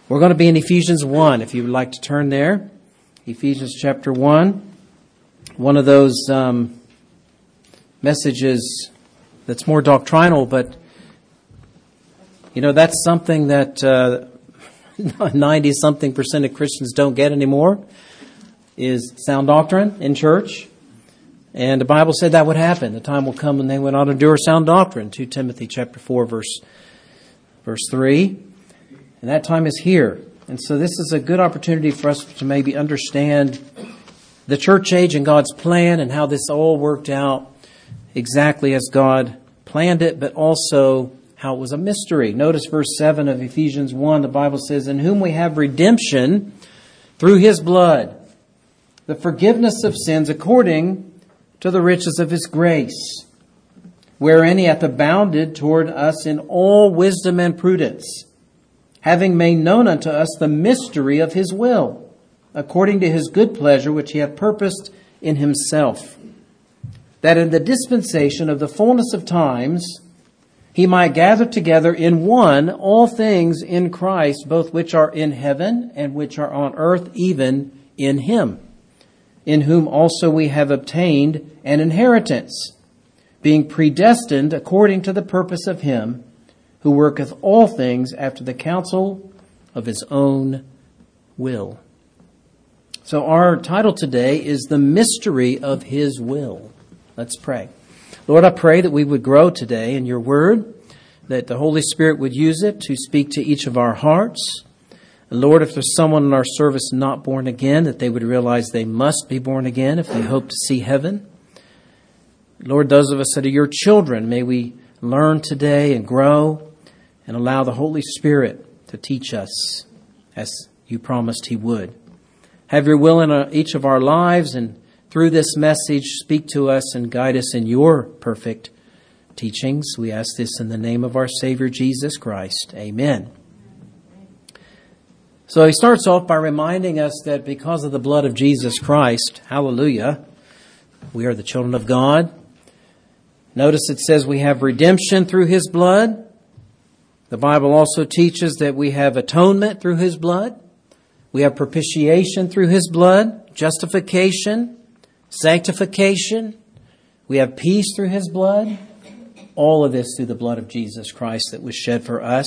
We're going to be in Ephesians 1, if you would like to turn there. Ephesians chapter 1. One of those messages that's more doctrinal, but, that's something that 90-something% of Christians don't get anymore, is sound doctrine in church. And the Bible said that would happen. The time will come when they will not endure sound doctrine. 2 Timothy chapter 4, verse 3. And that time is here. And so this is a good opportunity for us to maybe understand the church age and God's plan and how this all worked out exactly as God planned it, but also how it was a mystery. Notice verse 7 of Ephesians 1, the Bible says, "In whom we have redemption through His blood, the forgiveness of sins according to the riches of His grace, wherein He hath abounded toward us in all wisdom and prudence, having made known unto us the mystery of His will, according to His good pleasure, which He hath purposed in Himself, that in the dispensation of the fullness of times He might gather together in one all things in Christ, both which are in heaven and which are on earth, even in Him, in whom also we have obtained an inheritance, being predestined according to the purpose of Him, who worketh all things after the counsel of His own will." So our title today is The Mystery of His Will. Let's pray. Lord, I pray that we would grow today in Your Word, that the Holy Spirit would use it to speak to each of our hearts. And Lord, if there's someone in our service not born again, that they would realize they must be born again if they hope to see heaven. Lord, those of us that are Your children, may we learn today and grow and allow the Holy Spirit to teach us as You promised He would. Have Your will in each of our lives, and through this message, speak to us and guide us in Your perfect teachings. We ask this in the name of our Savior, Jesus Christ. Amen. So he starts off by reminding us that because of the blood of Jesus Christ, hallelujah, we are the children of God. Notice it says we have redemption through His blood. The Bible also teaches that we have atonement through His blood. We have propitiation through His blood, justification, sanctification. We have peace through His blood. All of this through the blood of Jesus Christ that was shed for us.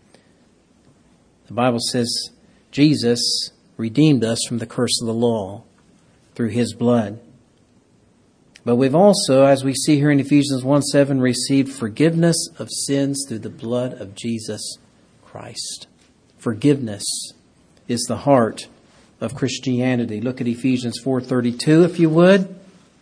The Bible says Jesus redeemed us from the curse of the law through His blood. But we've also, as we see here in Ephesians 1:7, received forgiveness of sins through the blood of Jesus Christ. Forgiveness is the heart of Christianity. Look at Ephesians 4:32, if you would.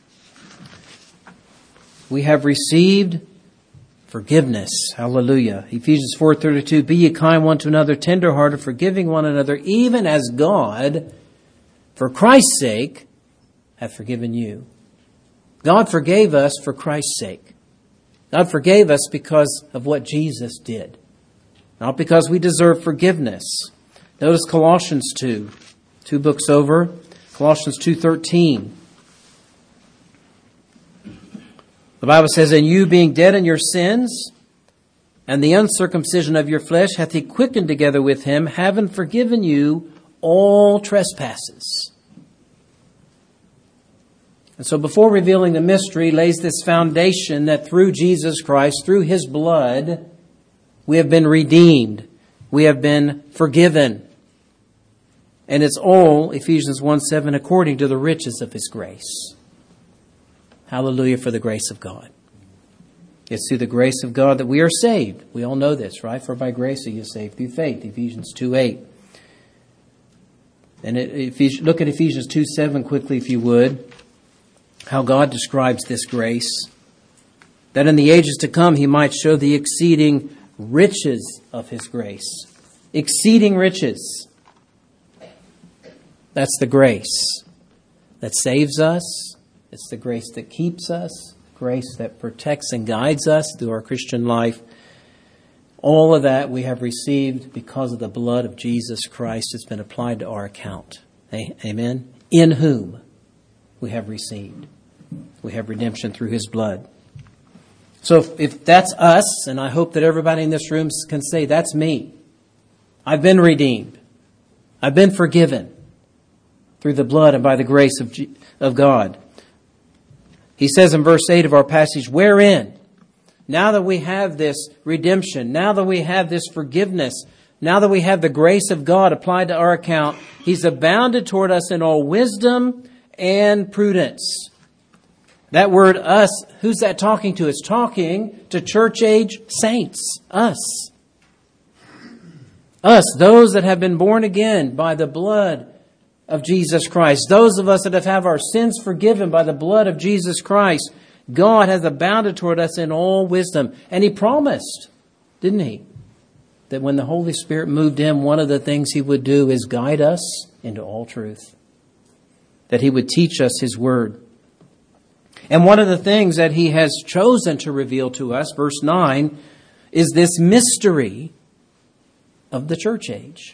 We have received forgiveness. Hallelujah. Ephesians 4:32, "Be ye kind one to another, tenderhearted, forgiving one another, even as God, for Christ's sake, hath forgiven you." God forgave us for Christ's sake. God forgave us because of what Jesus did, not because we deserve forgiveness. Notice Colossians 2 books over, Colossians 2:13. The Bible says, "And you being dead in your sins, and the uncircumcision of your flesh, hath He quickened together with Him, having forgiven you all trespasses." And so before revealing the mystery, lays this foundation that through Jesus Christ, through His blood, we have been redeemed. We have been forgiven. And it's all, Ephesians 1:7, according to the riches of His grace. Hallelujah for the grace of God. It's through the grace of God that we are saved. We all know this, right? For by grace are you saved through faith, Ephesians 2:8. And look at Ephesians 2:7 quickly, if you would. How God describes this grace. That in the ages to come He might show the exceeding riches of His grace. Exceeding riches. That's the grace that saves us. It's the grace that keeps us. Grace that protects and guides us through our Christian life. All of that we have received because of the blood of Jesus Christ. It's been applied to our account. Amen. In whom we have received. We have redemption through His blood. So if that's us, and I hope that everybody in this room can say, that's me. I've been redeemed. I've been forgiven through the blood and by the grace of God. He says in verse 8 of our passage, wherein, now that we have this redemption, now that we have this forgiveness, now that we have the grace of God applied to our account, He's abounded toward us in all wisdom and prudence. That word us, who's that talking to? It's talking to church age saints. Us. Us, those that have been born again by the blood of Jesus Christ. Those of us that have had our sins forgiven by the blood of Jesus Christ. God has abounded toward us in all wisdom. And He promised, didn't He, that when the Holy Spirit moved in, one of the things He would do is guide us into all truth. That He would teach us His Word. And one of the things that He has chosen to reveal to us, verse 9, is this mystery of the church age.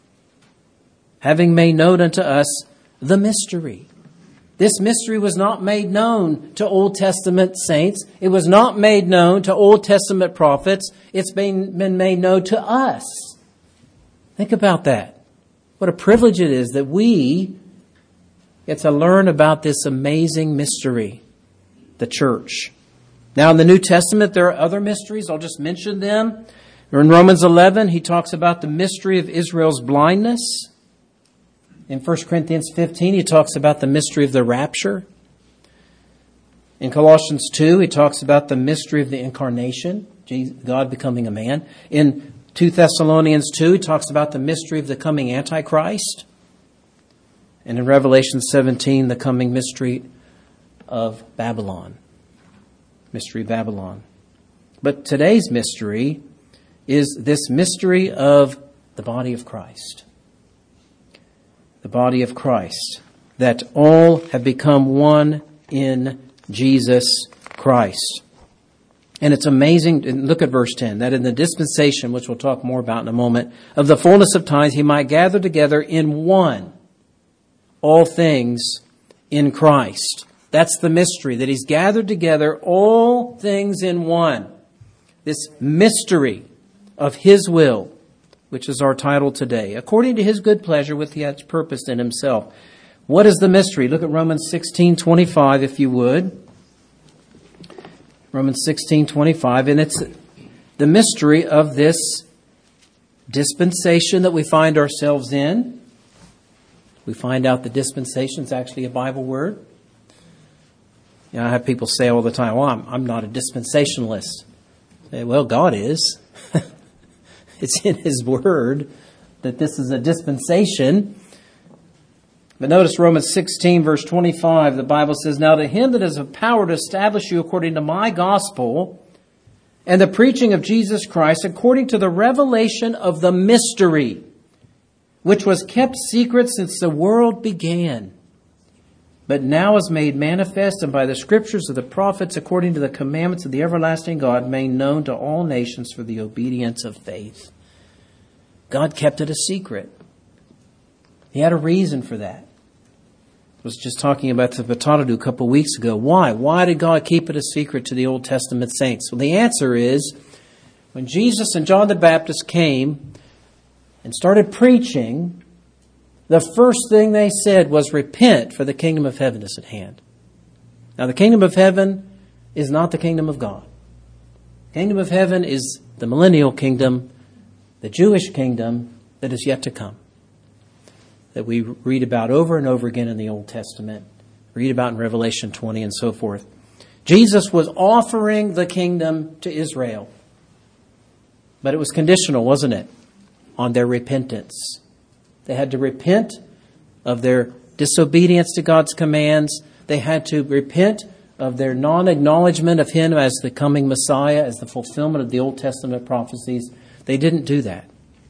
Having made known unto us the mystery. This mystery was not made known to Old Testament saints. It was not made known to Old Testament prophets. It's been made known to us. Think about that. What a privilege it is that we get to learn about this amazing mystery, the church. Now in the New Testament there are other mysteries. I'll just mention them. In Romans 11 he talks about the mystery of Israel's blindness. In 1 Corinthians 15, he talks about the mystery of the rapture. In Colossians 2, he talks about the mystery of the incarnation, God becoming a man. In 2 Thessalonians 2, he talks about the mystery of the coming Antichrist. And in Revelation 17, the coming mystery of Babylon. Mystery Babylon. But today's mystery is this mystery of the body of Christ. The body of Christ, that all have become one in Jesus Christ. And it's amazing, and look at verse 10, that in the dispensation, which we'll talk more about in a moment, of the fullness of times, He might gather together in one all things in Christ. That's the mystery, that He's gathered together all things in one. This mystery of His will, which is our title today, according to His good pleasure, which He has purposed in Himself. What is the mystery? Look at Romans 16:25, if you would. Romans 16:25, and it's the mystery of this dispensation that we find ourselves in. We find out the dispensation is actually a Bible word. You know, I have people say all the time, well, I'm not a dispensationalist. I say, well, God is. It's in His Word that this is a dispensation. But notice Romans 16, verse 25, the Bible says, now to Him that has a power to establish you according to my gospel and the preaching of Jesus Christ, according to the revelation of the mystery, which was kept secret since the world began, but now is made manifest, and by the scriptures of the prophets, according to the commandments of the everlasting God, made known to all nations for the obedience of faith. God kept it a secret. He had a reason for that. I was just talking about the Patadou a couple of weeks ago. Why? Why did God keep it a secret to the Old Testament saints? Well, the answer is, when Jesus and John the Baptist came and started preaching, the first thing they said was, repent, for the kingdom of heaven is at hand. Now, the kingdom of heaven is not the kingdom of God. The kingdom of heaven is the millennial kingdom, the Jewish kingdom that is yet to come, that we read about over and over again in the Old Testament, read about in Revelation 20 and so forth. Jesus was offering the kingdom to Israel, but it was conditional, wasn't it, on their repentance. They had to repent of their disobedience to God's commands. They had to repent of their non-acknowledgement of Him as the coming Messiah, as the fulfillment of the Old Testament prophecies. They didn't do that.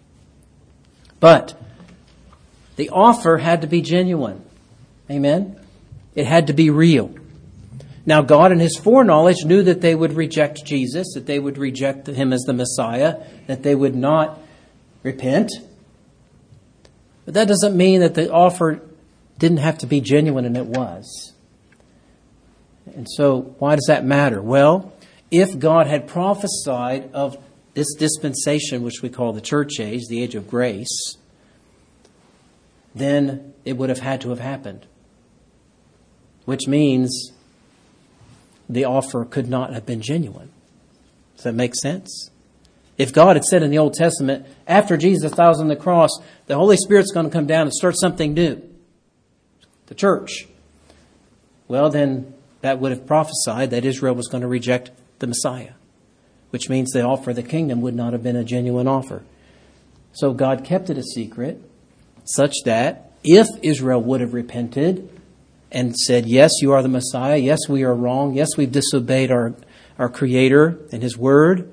But the offer had to be genuine. Amen? It had to be real. Now, God in His foreknowledge knew that they would reject Jesus, that they would reject Him as the Messiah, that they would not repent. But that doesn't mean that the offer didn't have to be genuine, and it was. And so, why does that matter? Well, if God had prophesied of this dispensation, which we call the church age, the age of grace, then it would have had to have happened. Which means the offer could not have been genuine. Does that make sense? If God had said in the Old Testament, after Jesus dies on the cross, the Holy Spirit's going to come down and start something new, the church, well, then that would have prophesied that Israel was going to reject the Messiah, which means the offer of the kingdom would not have been a genuine offer. So God kept it a secret such that if Israel would have repented and said, yes, you are the Messiah, yes, we are wrong, yes, we've disobeyed our Creator and His Word,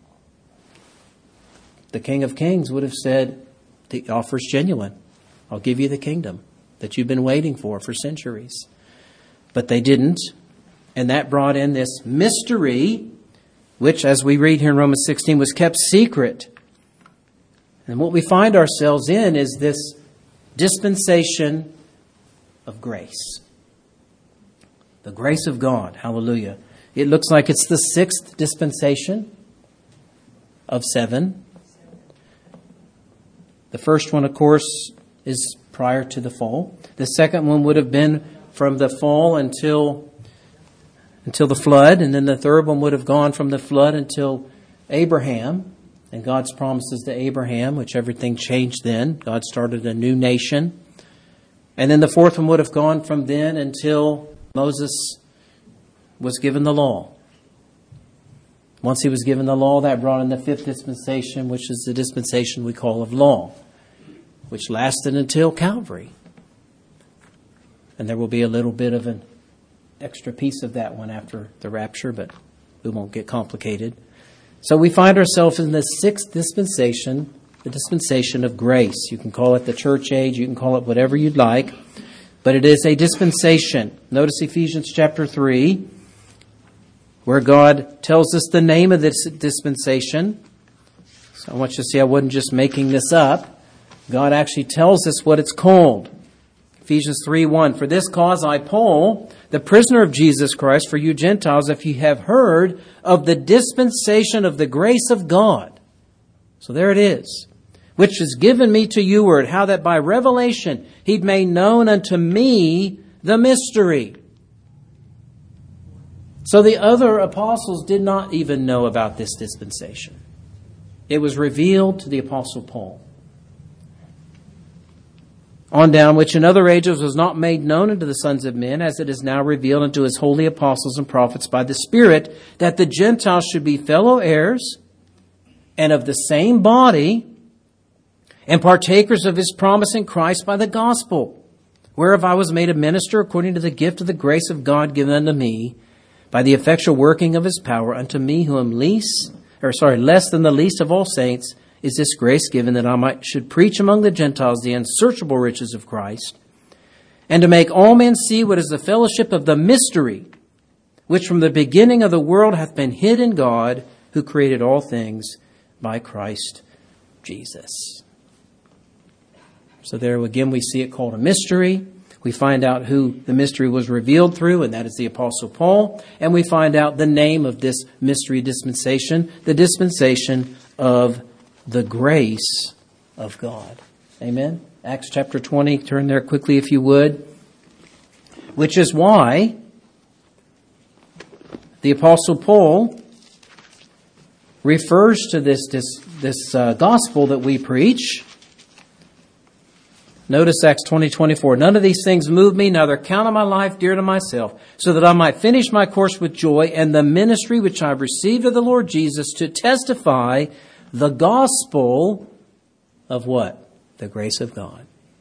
the King of Kings would have said, the offer's genuine. I'll give you the kingdom that you've been waiting for centuries. But they didn't. And that brought in this mystery, which, as we read here in Romans 16, was kept secret. And what we find ourselves in is this dispensation of grace. The grace of God. Hallelujah. It looks like it's the 6th dispensation of 7. The first one, of course, is prior to the fall. The second one would have been from the fall until the flood. And then the third one would have gone from the flood until Abraham and God's promises to Abraham, which everything changed then. God started a new nation. And then the fourth one would have gone from then until Moses was given the law. Once he was given the law, that brought in the 5th dispensation, which is the dispensation we call of law, which lasted until Calvary. And there will be a little bit of an extra piece of that one after the rapture, but we won't get complicated. So we find ourselves in the 6th dispensation, the dispensation of grace. You can call it the church age, you can call it whatever you'd like, but it is a dispensation. Notice Ephesians chapter 3, where God tells us the name of this dispensation. So I want you to see I wasn't just making this up. God actually tells us what it's called. Ephesians 3:1, for this cause I, Paul, the prisoner of Jesus Christ, for you Gentiles, if you have heard of the dispensation of the grace of God. So there it is. Which is given me to you word, how that by revelation He'd made known unto me the mystery. So the other apostles did not even know about this dispensation. It was revealed to the Apostle Paul. On down, which in other ages was not made known unto the sons of men, as it is now revealed unto His holy apostles and prophets by the Spirit, that the Gentiles should be fellow heirs and of the same body, and partakers of His promise in Christ by the gospel, whereof I was made a minister according to the gift of the grace of God given unto me, by the effectual working of His power, unto me who am less than the least of all saints, is this grace given that I should preach among the Gentiles the unsearchable riches of Christ, and to make all men see what is the fellowship of the mystery, which from the beginning of the world hath been hid in God, who created all things by Christ Jesus. So there again we see it called a mystery. We find out who the mystery was revealed through, and that is the Apostle Paul. And we find out the name of this mystery dispensation, the dispensation of the grace of God. Amen? Acts chapter 20, turn there quickly if you would. Which is why the Apostle Paul refers to this gospel that we preach. Notice Acts 20:24. None of these things move me, neither count of my life dear to myself, so that I might finish my course with joy and the ministry which I have received of the Lord Jesus to testify the gospel of what? The grace of God.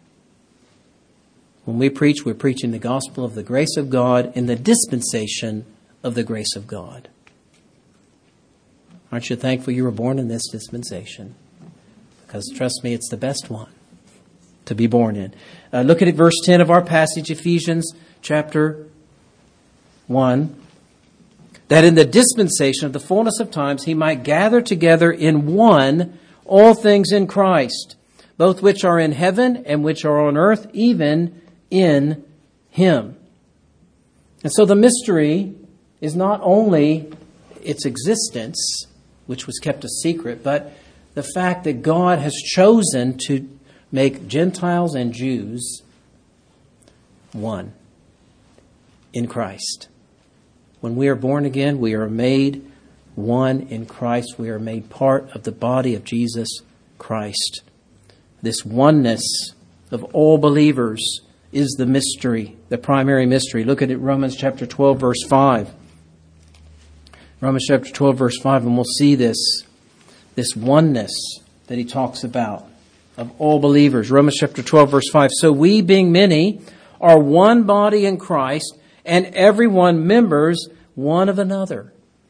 When we preach, we're preaching the gospel of the grace of God in the dispensation of the grace of God. Aren't you thankful you were born in this dispensation? Because trust me, it's the best one to be born in. Look at verse 10 of our passage, Ephesians chapter 1. That in the dispensation of the fullness of times He might gather together in one all things in Christ, both which are in heaven and which are on earth, even in Him. And so the mystery is not only its existence, which was kept a secret, but the fact that God has chosen to make Gentiles and Jews one in Christ. When we are born again, we are made one in Christ. We are made part of the body of Jesus Christ. This oneness of all believers is the mystery, the primary mystery. Look at it, Romans chapter 12, verse 5. Romans chapter 12, verse 5, and we'll see this oneness that he talks about of all believers. Romans chapter 12, verse 5. So we, being many, are one body in Christ, and everyone members one of another.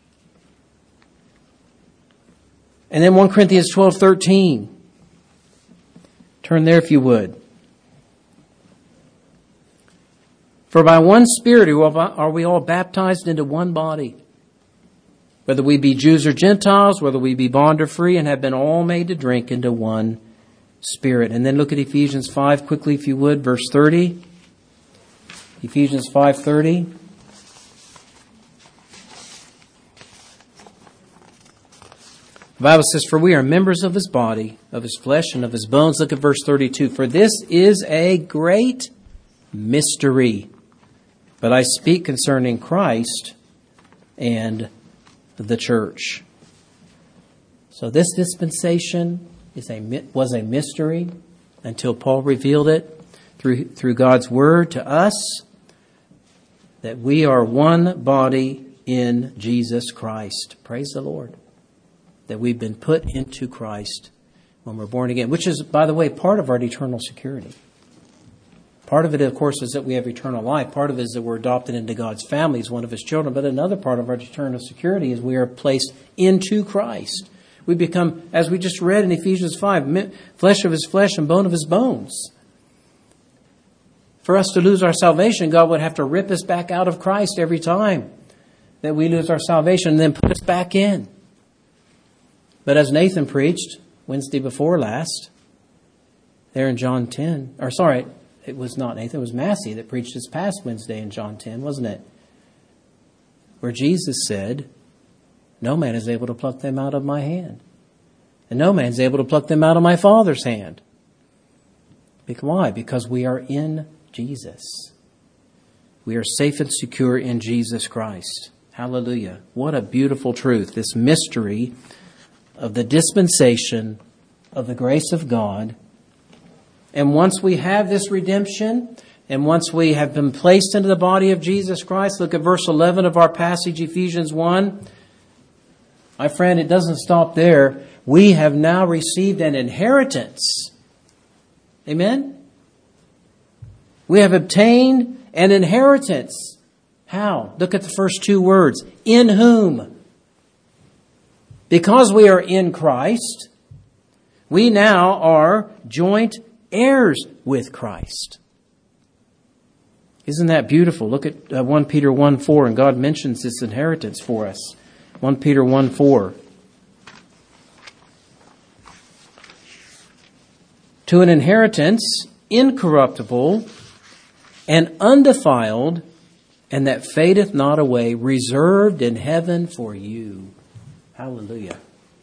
And then 1 Corinthians 12:13. Turn there if you would. For by one Spirit are we all baptized into one body, whether we be Jews or Gentiles, whether we be bond or free, and have been all made to drink into one Spirit. And then look at Ephesians 5 quickly if you would, verse 30. Ephesians 5:30. The Bible says, for we are members of his body, of his flesh, and of his bones. Look at verse 32. For this is a great mystery. But I speak concerning Christ and the church. So this dispensation was a mystery until Paul revealed it through God's word to us, that we are one body in Jesus Christ. Praise the Lord. That we've been put into Christ when we're born again, which is, by the way, part of our eternal security. Part of it, of course, is that we have eternal life. Part of it is that we're adopted into God's family as one of his children. But another part of our eternal security is we are placed into Christ. We become, as we just read in Ephesians 5, flesh of his flesh and bone of his bones. For us to lose our salvation, God would have to rip us back out of Christ every time that we lose our salvation and then put us back in. But as Nathan preached Wednesday before last, there in John 10, it was not Nathan, it was Massey that preached this past Wednesday in John 10, wasn't it? Where Jesus said, no man is able to pluck them out of my hand. And no man is able to pluck them out of my Father's hand. Why? Because we are in Jesus. We are safe and secure in Jesus Christ. Hallelujah. What a beautiful truth. This mystery of the dispensation of the grace of God. And once we have this redemption, and once we have been placed into the body of Jesus Christ, look at verse 11 of our passage, Ephesians 1. My friend, it doesn't stop there. We have now received an inheritance. Amen? We have obtained an inheritance. How? Look at the first two words. In whom? Because we are in Christ, we now are joint heirs with Christ. Isn't that beautiful? Look at 1 Peter 1:4, and God mentions this inheritance for us. 1 Peter 1:4. To an inheritance incorruptible and undefiled, and that fadeth not away, reserved in heaven for you. Hallelujah.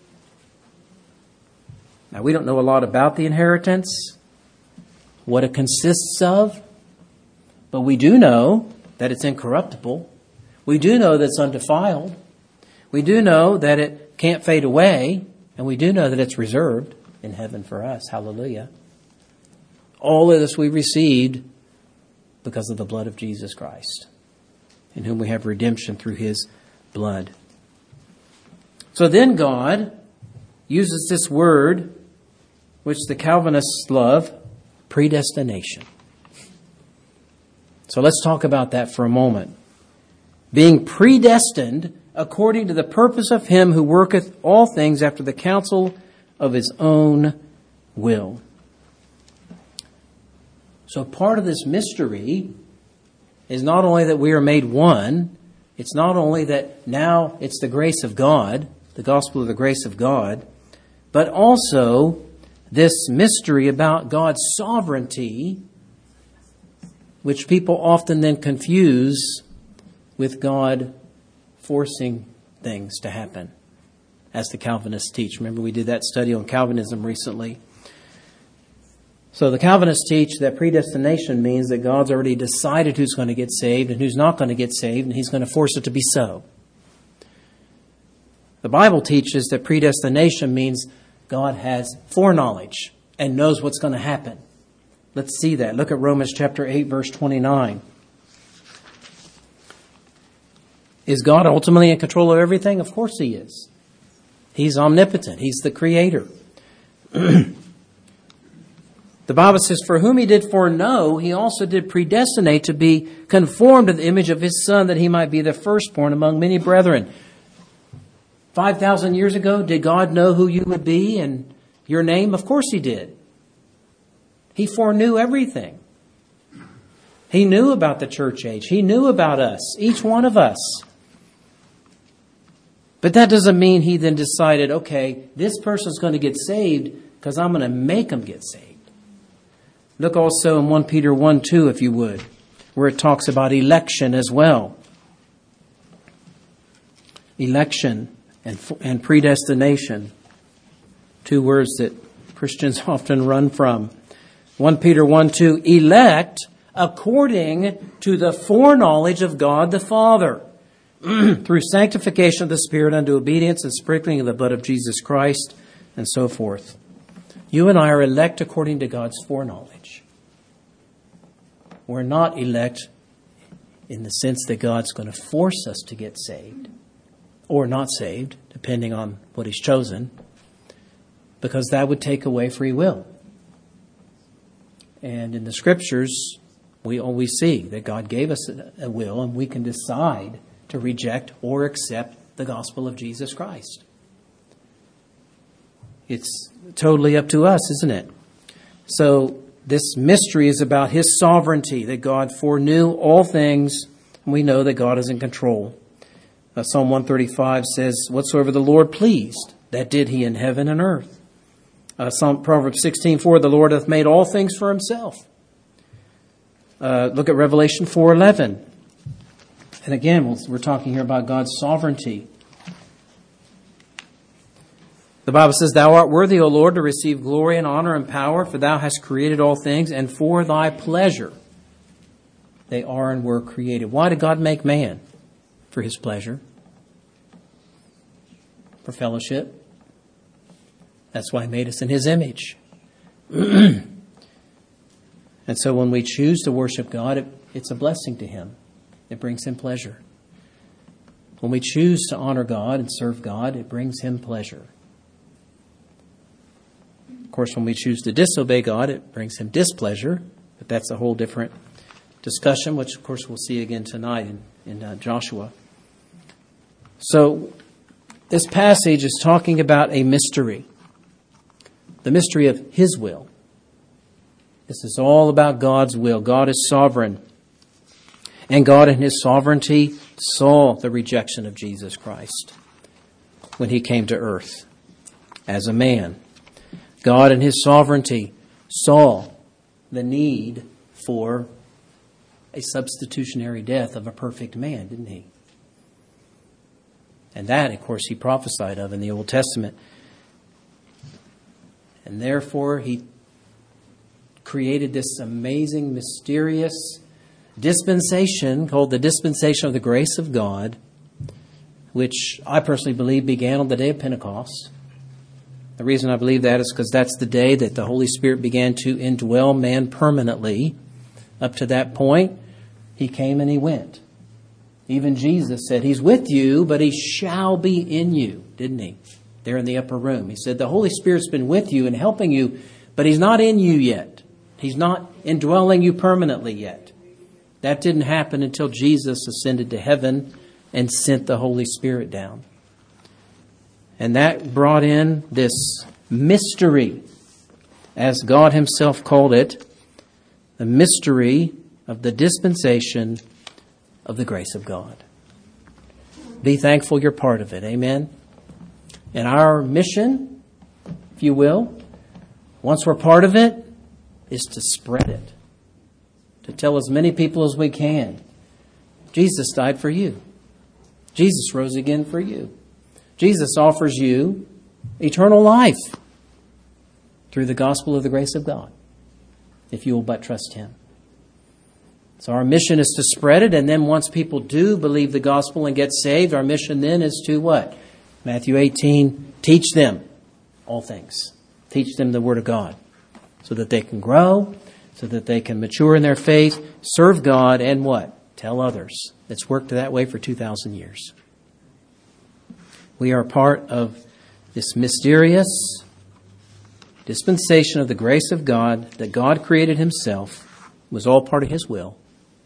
Now, we don't know a lot about the inheritance, what it consists of, but we do know that it's incorruptible. We do know that it's undefiled. We do know that it can't fade away, and we do know that it's reserved in heaven for us. Hallelujah. All of this we received because of the blood of Jesus Christ, in whom we have redemption through his blood. So then God uses this word, which the Calvinists love, predestination. So let's talk about that for a moment. Being predestined according to the purpose of him who worketh all things after the counsel of his own will. So part of this mystery is not only that we are made one, it's not only that now it's the grace of God, the gospel of the grace of God, but also this mystery about God's sovereignty, which people often then confuse with God forcing things to happen, as the Calvinists teach. Remember, we did that study on Calvinism recently. So the Calvinists teach that predestination means that God's already decided who's going to get saved and who's not going to get saved, and He's going to force it to be so. The Bible teaches that predestination means God has foreknowledge and knows what's going to happen. Let's see that. Look at Romans chapter 8, verse 29. Is God ultimately in control of everything? Of course He is. He's omnipotent. He's the Creator. The Bible says, for whom He did foreknow, He also did predestinate to be conformed to the image of His Son, that He might be the firstborn among many brethren. 5,000 years ago, did God know who you would be and your name? Of course He did. He foreknew everything. He knew about the church age. He knew about us, each one of us. But that doesn't mean He then decided, okay, this person's going to get saved because I'm going to make them get saved. Look also in 1 Peter 1:2, if you would, where it talks about election as well. Election and predestination. Two words that Christians often run from. 1 Peter 1:2, elect according to the foreknowledge of God the Father, through sanctification of the Spirit unto obedience and sprinkling of the blood of Jesus Christ, and so forth. You and I are elect according to God's foreknowledge. We're not elect in the sense that God's going to force us to get saved or not saved, depending on what He's chosen, because that would take away free will. And in the Scriptures, we always see that God gave us a will, and we can decide to reject or accept the gospel of Jesus Christ. It's totally up to us, isn't it? So this mystery is about His sovereignty, that God foreknew all things, and we know that God is in control. Psalm 135 says, whatsoever the Lord pleased, that did He in heaven and earth. Proverbs 16:4, the Lord hath made all things for Himself. Look at Revelation 4:11. And again, we're talking here about God's sovereignty. The Bible says, thou art worthy, O Lord, to receive glory and honor and power, for Thou hast created all things, and for Thy pleasure they are and were created. Why did God make man? For His pleasure. For fellowship. That's why He made us in His image. And so when we choose to worship God, it's a blessing to Him. It brings Him pleasure. When we choose to honor God and serve God, it brings Him pleasure. Of course, when we choose to disobey God, it brings Him displeasure. But that's a whole different discussion, which, of course, we'll see again tonight in Joshua. So this passage is talking about a mystery. The mystery of His will. This is all about God's will. God is sovereign. And God in His sovereignty saw the rejection of Jesus Christ when He came to earth as a man. God in His sovereignty saw the need for a substitutionary death of a perfect man, didn't He? And that, of course, He prophesied of in the Old Testament. And therefore, He created this amazing, mysterious dispensation called the dispensation of the grace of God, which I personally believe began on the day of Pentecost. The reason I believe that is because that's the day that the Holy Spirit began to indwell man permanently. Up to that point, He came and He went. Even Jesus said, He's with you, but He shall be in you, didn't He? There in the upper room. He said, the Holy Spirit's been with you and helping you, but He's not in you yet. He's not indwelling you permanently yet. That didn't happen until Jesus ascended to heaven and sent the Holy Spirit down. And that brought in this mystery, as God Himself called it, the mystery of the dispensation of the grace of God. Be thankful you're part of it. Amen. And our mission, if you will, once we're part of it, is to spread it. To tell as many people as we can. Jesus died for you. Jesus rose again for you. Jesus offers you eternal life through the gospel of the grace of God. if you will but trust Him. So our mission is to spread it, and then once people do believe the gospel and get saved, our mission then is to what? Matthew 18, teach them all things. Teach them the Word of God so that they can grow, so that they can mature in their faith, serve God, and what? Tell others. It's worked that way for 2,000 years. We are part of this mysterious dispensation of the grace of God that God created Himself. It was all part of His will.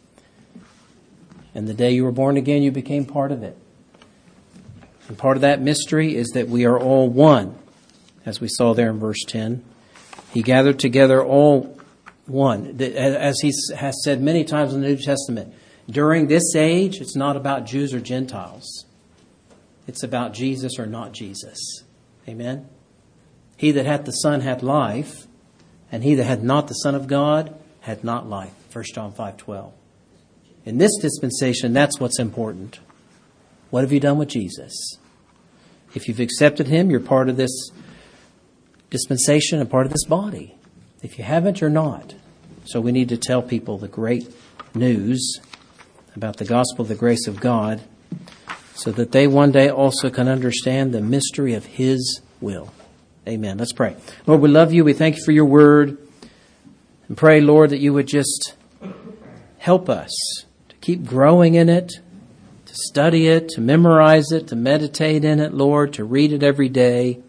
And the day you were born again, you became part of it. And part of that mystery is that we are all one, as we saw there in verse 10. He gathered together all one. As He has said many times in the New Testament, during this age, it's not about Jews or Gentiles. It's about Jesus or not Jesus. Amen? He that hath the Son hath life, and he that hath not the Son of God hath not life. 1 John 5:12. In this dispensation, that's what's important. What have you done with Jesus? If you've accepted Him, you're part of this dispensation and part of this body. If you haven't, you're not. So we need to tell people the great news about the gospel of the grace of God so that they one day also can understand the mystery of His will. Amen. Let's pray. Lord, we love You. We thank You for Your word. And pray, Lord, that You would just help us to keep growing in it, to study it, to memorize it, to meditate in it, Lord, to read it every day.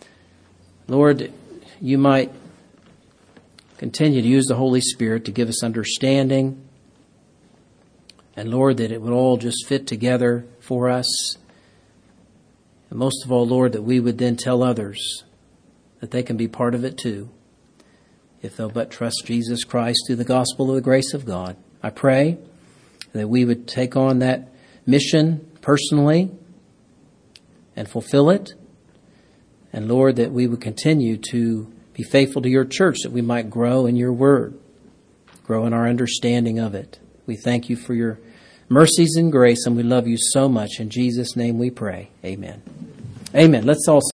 Lord, You might continue to use the Holy Spirit to give us understanding. And Lord, that it would all just fit together for us. And most of all, Lord, that we would then tell others that they can be part of it too, if they'll but trust Jesus Christ through the gospel of the grace of God. I pray that we would take on that mission personally and fulfill it. And Lord, that we would continue to be faithful to Your church, that we might grow in Your word, grow in our understanding of it. We thank You for Your mercies and grace, and we love You so much. In Jesus' name we pray. Amen. Amen. Let's all